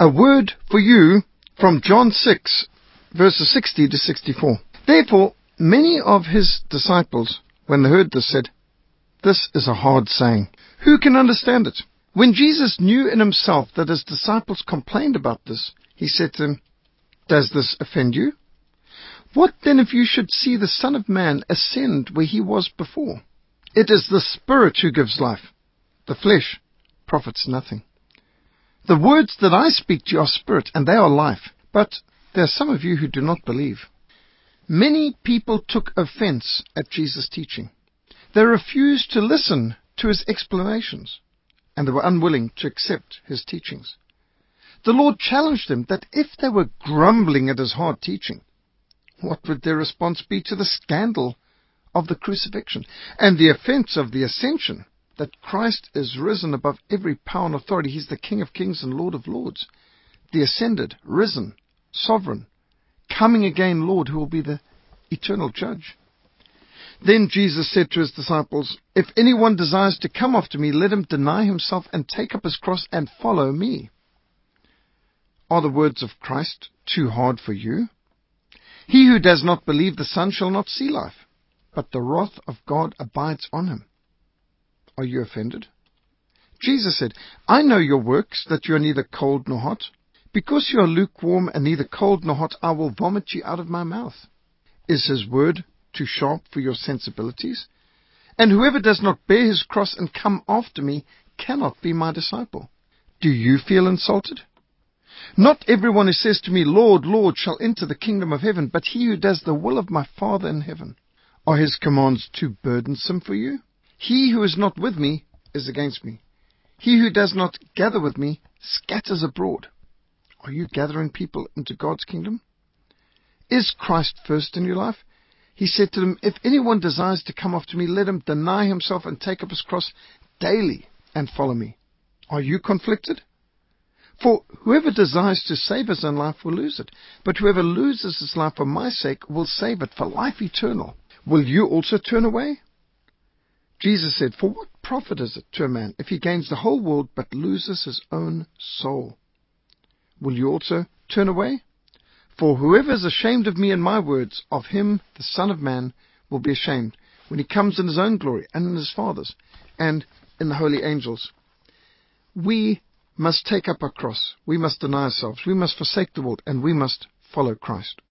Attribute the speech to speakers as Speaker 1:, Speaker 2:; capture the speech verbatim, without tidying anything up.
Speaker 1: A word for you from John six, verses sixty to sixty-four. Therefore, many of his disciples, when they heard this, said, "This is a hard saying. Who can understand it?" When Jesus knew in himself that his disciples complained about this, he said to them, "Does this offend you? What then if you should see the Son of Man ascend where he was before? It is the Spirit who gives life. The flesh profits nothing. The words that I speak to you are spirit, and they are life. But there are some of you who do not believe." Many people took offense at Jesus' teaching. They refused to listen to his explanations, and they were unwilling to accept his teachings. The Lord challenged them that if they were grumbling at his hard teaching, what would their response be to the scandal of the crucifixion and the offense of the ascension, that Christ is risen above every power and authority? He's the King of kings and Lord of lords, the ascended, risen, sovereign, coming again Lord, who will be the eternal judge. Then Jesus said to his disciples, "If anyone desires to come after me, let him deny himself and take up his cross and follow me." Are the words of Christ too hard for you? "He who does not believe the Son shall not see life, but the wrath of God abides on him." Are you offended? Jesus said, "I know your works, that you are neither cold nor hot. Because you are lukewarm and neither cold nor hot, I will vomit you out of my mouth." Is his word too sharp for your sensibilities? "And whoever does not bear his cross and come after me cannot be my disciple." Do you feel insulted? "Not everyone who says to me, 'Lord, Lord,' shall enter the kingdom of heaven, but he who does the will of my Father in heaven." Are his commands too burdensome for you? "He who is not with me is against me. He who does not gather with me scatters abroad." Are you gathering people into God's kingdom? Is Christ first in your life? He said to them, "If anyone desires to come after me, let him deny himself and take up his cross daily and follow me." Are you conflicted? "For whoever desires to save his own life will lose it, but whoever loses his life for my sake will save it for life eternal." Will you also turn away? Jesus said, "For what profit is it to a man if he gains the whole world but loses his own soul?" Will you also turn away? "For whoever is ashamed of me and my words, of him the Son of Man will be ashamed when he comes in his own glory and in his Father's and in the holy angels." We must take up our cross. We must deny ourselves. We must forsake the world, and we must follow Christ.